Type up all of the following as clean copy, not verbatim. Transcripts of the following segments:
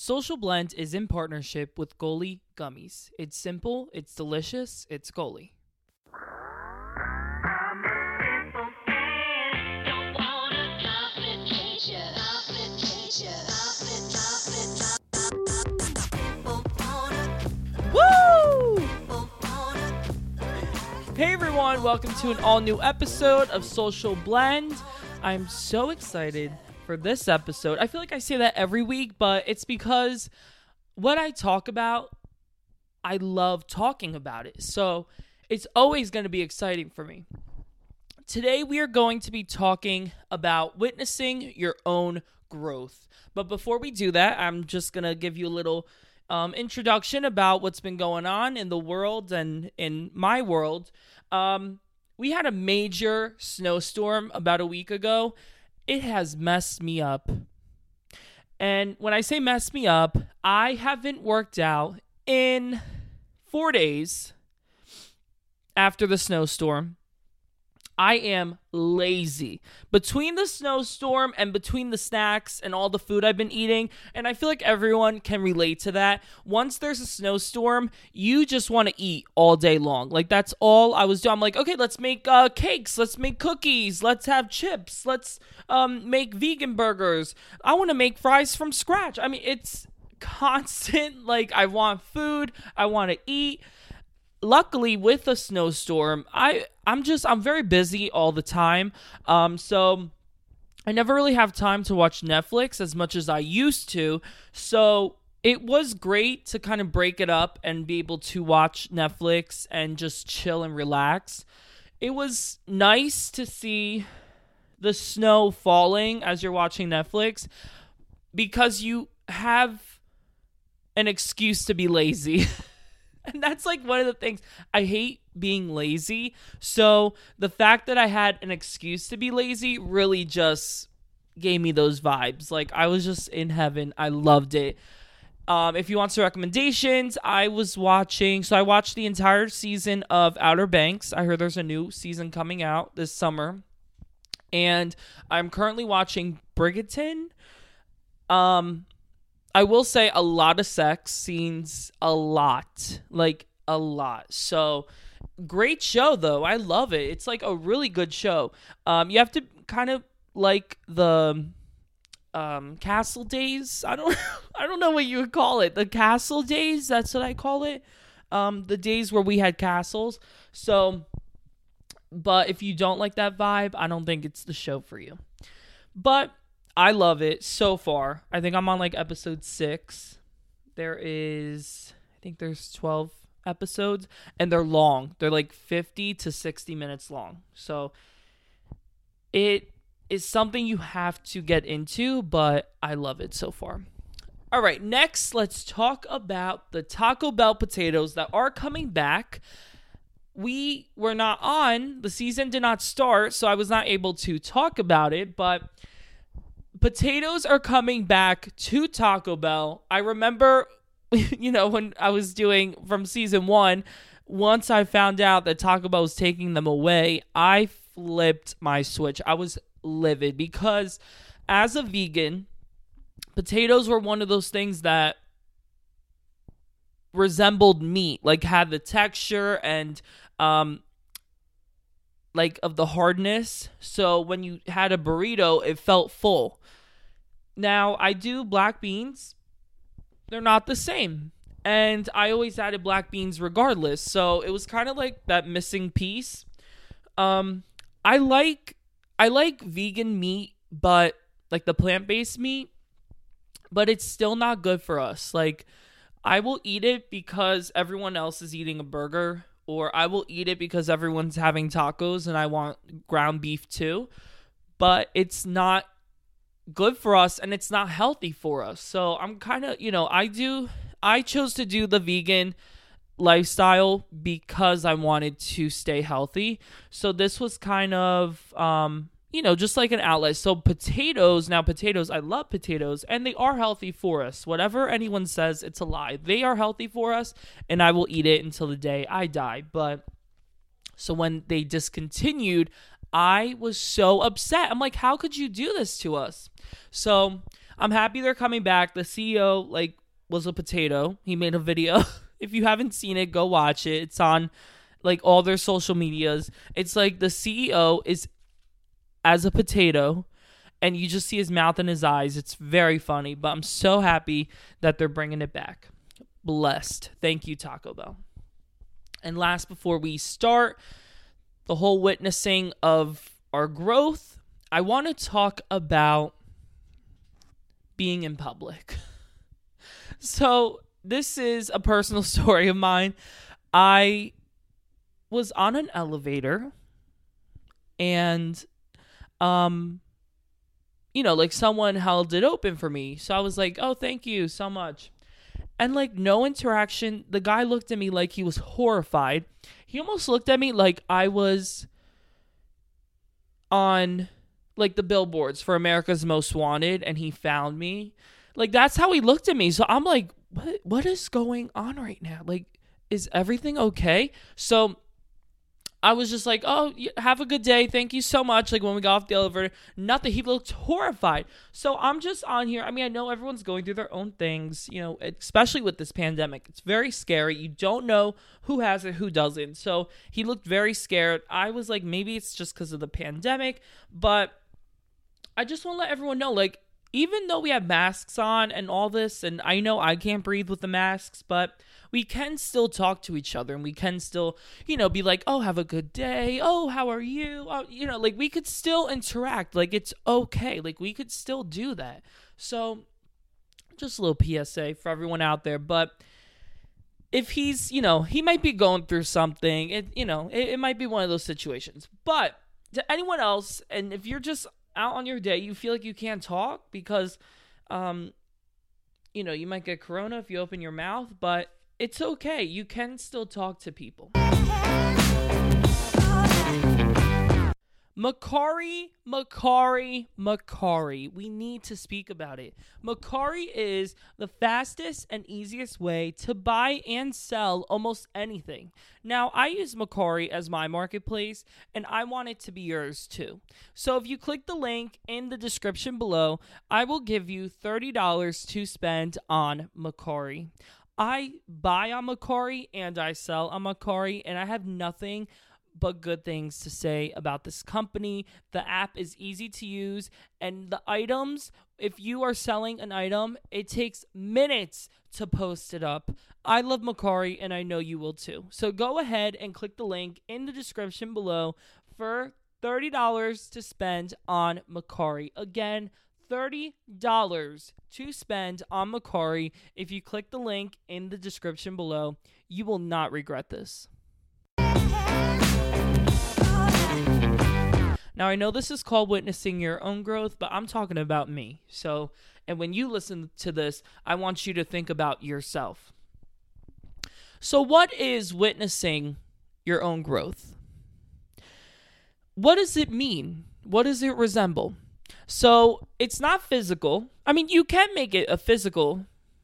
Social Blend is in partnership with Goli Gummies. It's simple, it's delicious, it's Goli. Woo! Hey everyone, welcome to an all-new episode of Social Blend. I'm so excited for this episode. I feel like I say that every week, but it's because what I talk about, I love talking about it. So it's always going to be exciting for me. Today we are going to be talking about witnessing your own growth. But before we do that, I'm just going to give you a little introduction about what's been going on in the world and in my world. We had a major snowstorm about a week ago. It has messed me up. And when I say messed me up, I haven't worked out in 4 days after the snowstorm. I am lazy. Between the snowstorm and between the snacks and all the food I've been eating, and I feel like everyone can relate to that. Once there's a snowstorm, you just want to eat all day long. Like, that's all I was doing. I'm like, okay, let's make cakes. Let's make cookies. Let's have chips. Let's make vegan burgers. I want to make fries from scratch. I mean, it's constant. Like, I want food. I want to eat. Luckily, with a snowstorm, I'm very busy all the time. So I never really have time to watch Netflix as much as I used to. So it was great to kind of break it up and be able to watch Netflix and just chill and relax. It was nice to see the snow falling as you're watching Netflix because you have an excuse to be lazy. And that's like one of the things. I hate being lazy. So the fact that I had an excuse to be lazy really just gave me those vibes. Like, I was just in heaven. I loved it. If you want some recommendations, I watched the entire season of Outer Banks. I heard there's a new season coming out this summer. And I'm currently watching Bridgerton. I will say a lot of sex scenes, a lot. So, great show, though. I love it. It's like a really good show. You have to kind of like the castle days. I don't know what you would call it. The castle days, that's what I call it. The days where we had castles. So, but if you don't like that vibe, I don't think it's the show for you. But I love it so far. I think I'm on like episode 6. There's 12 episodes, and they're long. They're like 50 to 60 minutes long. So it is something you have to get into, but I love it so far. All right, next, let's talk about the Taco Bell potatoes that are coming back. We were not on. The season did not start, so I was not able to talk about it, but potatoes are coming back to Taco Bell. I remember, when I was doing from season 1, once I found out that Taco Bell was taking them away, I flipped my switch. I was livid because as a vegan, potatoes were one of those things that resembled meat, like had the texture and of the hardness. So when you had a burrito, it felt full. Now, I do black beans. They're not the same. And I always added black beans regardless. So it was kind of like that missing piece. I like vegan meat, but like the plant-based meat, but it's still not good for us. Like, I will eat it because everyone else is eating a burger, or I will eat it because everyone's having tacos and I want ground beef too. But it's not good for us and it's not healthy for us. So I'm kind of, I chose to do the vegan lifestyle because I wanted to stay healthy. So this was kind of, just like an outlet. So potatoes, I love potatoes and they are healthy for us. Whatever anyone says, it's a lie. They are healthy for us and I will eat it until the day I die. But so when they discontinued, I was so upset. I'm like, how could you do this to us? So I'm happy they're coming back. The CEO was a potato. He made a video. If you haven't seen it, go watch it. It's on all their social medias. It's like the CEO is as a potato, and you just see his mouth and his eyes. It's very funny, but I'm so happy that they're bringing it back. Blessed. Thank you, Taco Bell. And last, before we start the whole witnessing of our growth, I want to talk about being in public. So this is a personal story of mine. I was on an elevator and, someone held it open for me. So I was like, oh, thank you so much. And no interaction. The guy looked at me like he was horrified. He almost looked at me like I was on the billboards for America's Most Wanted and he found me. That's how he looked at me. So I'm like, what is going on right now? Is everything okay? So I was just like, oh, have a good day. Thank you so much. When we got off the elevator, nothing. He looked horrified. So I'm just on here. I mean, I know everyone's going through their own things, especially with this pandemic. It's very scary. You don't know who has it, who doesn't. So he looked very scared. I was like, maybe it's just because of the pandemic. But I just want to let everyone know, even though we have masks on and all this, and I know I can't breathe with the masks, but we can still talk to each other and we can still, be like, oh, have a good day. Oh, how are you? We could still interact. It's okay. We could still do that. So just a little PSA for everyone out there. But if he's, he might be going through something, it might be one of those situations. But to anyone else, and if you're just out on your day, you feel like you can't talk because, you might get corona if you open your mouth, but it's okay. You can still talk to people. Mercari. We need to speak about it. Mercari is the fastest and easiest way to buy and sell almost anything. Now, I use Mercari as my marketplace, and I want it to be yours too. So if you click the link in the description below, I will give you $30 to spend on Mercari. I buy on Mercari and I sell on Mercari, and I have nothing but good things to say about this company. The app is easy to use, and the items, if you are selling an item, it takes minutes to post it up. I love Mercari, and I know you will too. So go ahead and click the link in the description below for $30 to spend on Mercari. Again, $30 to spend on Mercari. If you click the link in the description below, you will not regret this. Now, I know this is called witnessing your own growth, but I'm talking about me. So, and when you listen to this, I want you to think about yourself. So, what is witnessing your own growth? What does it mean? What does it resemble? So, it's not physical. I mean, you can make it a physical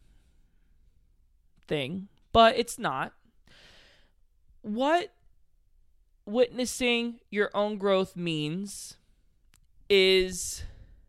thing, but it's not. What witnessing your own growth means is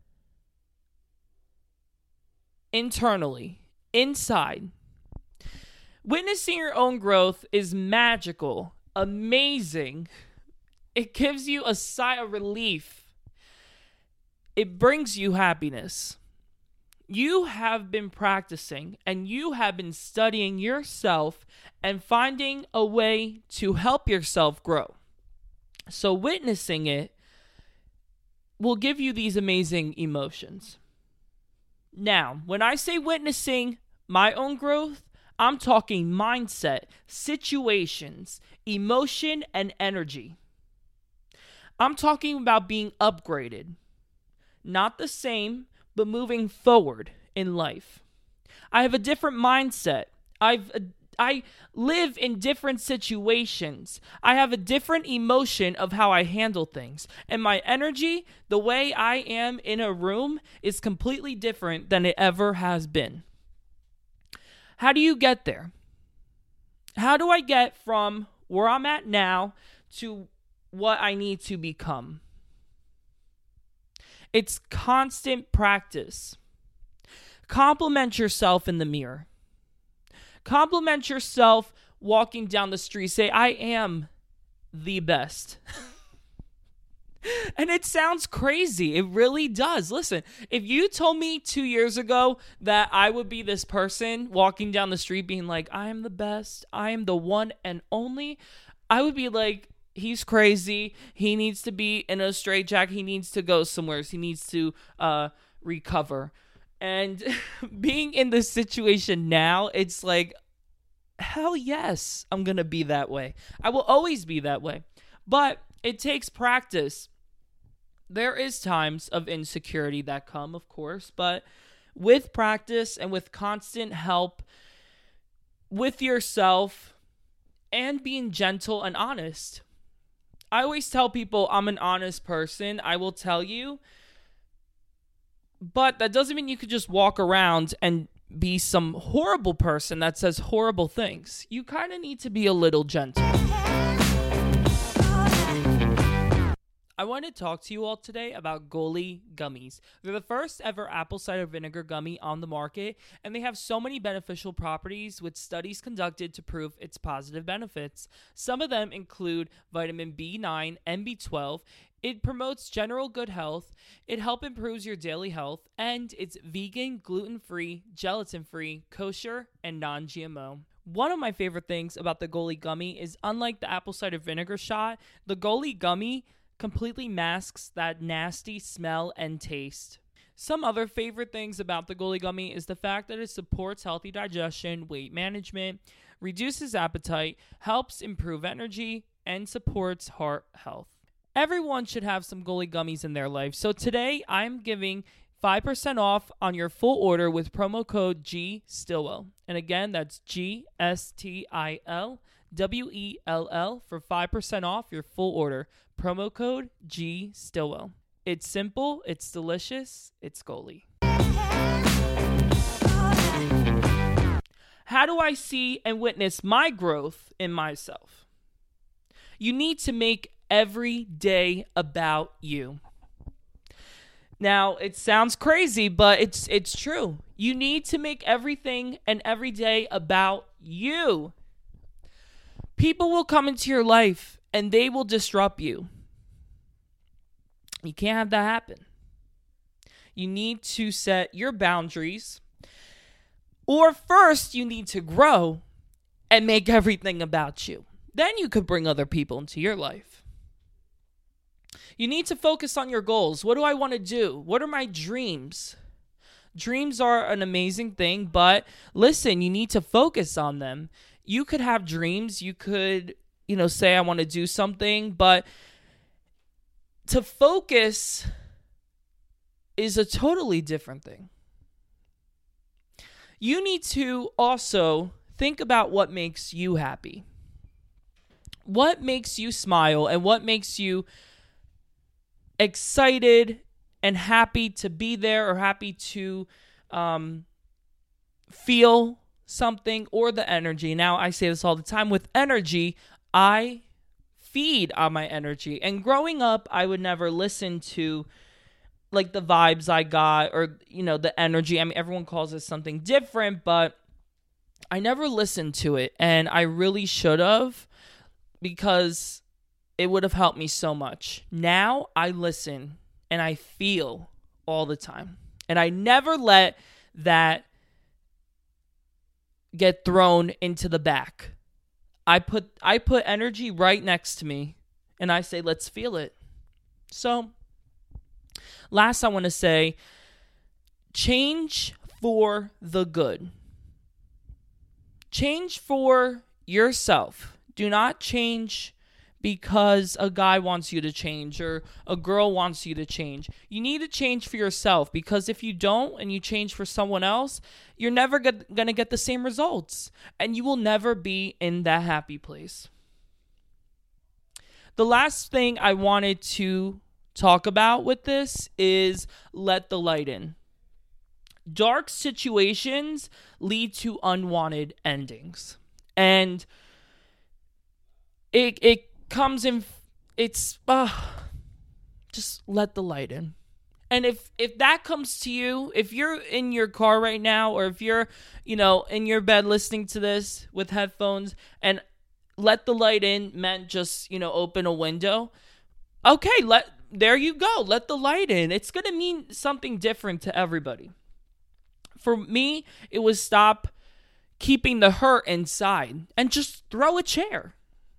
internally, inside. Witnessing your own growth is magical, amazing. It gives you a sigh of relief. It brings you happiness. You have been practicing and you have been studying yourself and finding a way to help yourself grow. So witnessing it will give you these amazing emotions. Now, when I say witnessing my own growth, I'm talking mindset, situations, emotion, and energy. I'm talking about being upgraded. Not the same, but moving forward in life. I have a different mindset. I live in different situations. I have a different emotion of how I handle things. And my energy, the way I am in a room, is completely different than it ever has been. How do you get there? How do I get from where I'm at now to what I need to become? It's constant practice. Compliment yourself in the mirror. Compliment yourself walking down the street. Say, I am the best. And it sounds crazy. It really does. Listen, if you told me 2 years ago that I would be this person walking down the street being like, I am the best, I am the one and only, I would be like, he's crazy. He needs to be in a straitjacket. He needs to go somewhere. He needs to recover. And being in this situation now, it's like, hell yes, I'm going to be that way. I will always be that way. But it takes practice. There is times of insecurity that come, of course, but with practice and with constant help with yourself and being gentle and honest. I always tell people I'm an honest person. I will tell you. But that doesn't mean you could just walk around and be some horrible person that says horrible things. You kind of need to be a little gentle. I want to talk to you all today about Goli gummies. They're the first ever apple cider vinegar gummy on the market, and they have so many beneficial properties with studies conducted to prove its positive benefits. Some of them include vitamin B9 and B12. It promotes general good health, it helps improve your daily health, and it's vegan, gluten-free, gelatin-free, kosher, and non-GMO. One of my favorite things about the Goli gummy is, unlike the apple cider vinegar shot, the Goli gummy completely masks that nasty smell and taste. Some other favorite things about the Goli gummy is the fact that it supports healthy digestion, weight management, reduces appetite, helps improve energy, and supports heart health. Everyone should have some Goli gummies in their life. So today I'm giving 5% off on your full order with promo code GStillwell. And again, that's GSTILWELL for 5% off your full order. Promo code GStillwell. It's simple, it's delicious, it's Goli. How do I see and witness my growth in myself? You need to make every day about you. Now, it sounds crazy, but it's true. You need to make everything and every day about you. People will come into your life and they will disrupt you. You can't have that happen. You need to set your boundaries. Or first, you need to grow and make everything about you. Then you could bring other people into your life. You need to focus on your goals. What do I want to do? What are my dreams? Dreams are an amazing thing, but listen, you need to focus on them. You could have dreams. You could, say I want to do something, but to focus is a totally different thing. You need to also think about what makes you happy. What makes you smile and what makes you excited and happy to be there or happy to feel something or the energy. Now, I say this all the time. With energy, I feed on my energy. And growing up, I would never listen to like the vibes I got or, the energy. I mean, everyone calls it something different, but I never listened to it. And I really should have, because it would have helped me so much. Now I listen and I feel all the time. And I never let that get thrown into the back. I put energy right next to me and I say, let's feel it. So last, I want to say, change for the good. Change for yourself. Do not change because a guy wants you to change or a girl wants you to change. You need to change for yourself, because if you don't and you change for someone else, you're never going to get the same results and you will never be in that happy place. The last thing I wanted to talk about with this is let the light in. Dark situations lead to unwanted endings. And it comes in, it's, just let the light in. And if that comes to you, if you're in your car right now, or if you're, in your bed listening to this with headphones, and let the light in meant just, open a window, okay, there you go. Let the light in. It's going to mean something different to everybody. For me, it was stop keeping the hurt inside and just throw a chair.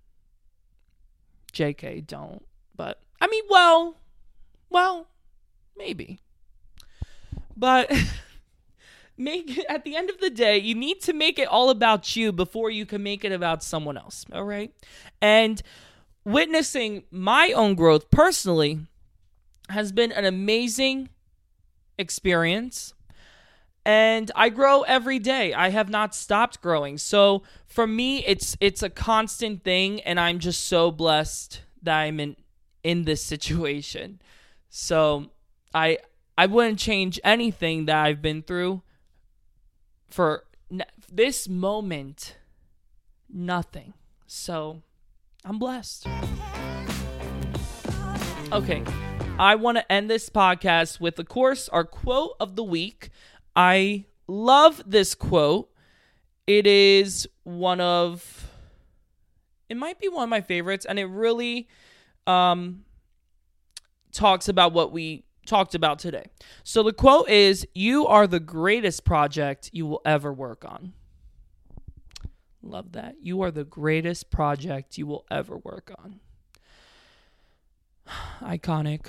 JK, don't. But, well, maybe. But at the end of the day, you need to make it all about you before you can make it about someone else, all right? And witnessing my own growth personally has been an amazing experience. And I grow every day. I have not stopped growing. So for me, it's a constant thing, and I'm just so blessed that I'm in this situation. So I wouldn't change anything that I've been through for this moment. Nothing. So I'm blessed. Okay, I want to end this podcast with, of course, our quote of the week. I love this quote. It might be one of my favorites, and it really talks about what we talked about today. So the quote is, "You are the greatest project you will ever work on." Love that. You are the greatest project you will ever work on. Iconic.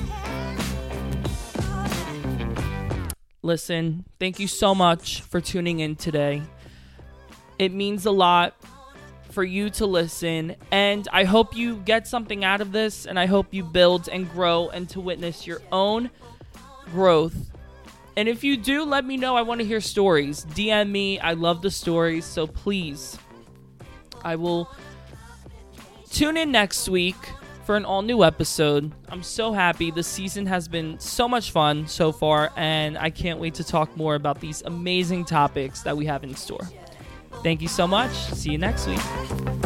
Listen, thank you so much for tuning in today. It means a lot for you to listen, and I hope you get something out of this, and I hope you build and grow and to witness your own growth. And if you do, let me know. I want to hear stories. DM me. I love the stories, so please. I will tune in next week for an all-new episode. I'm so happy. The season has been so much fun so far, and I can't wait to talk more about these amazing topics that we have in store. Thank you so much. See you next week.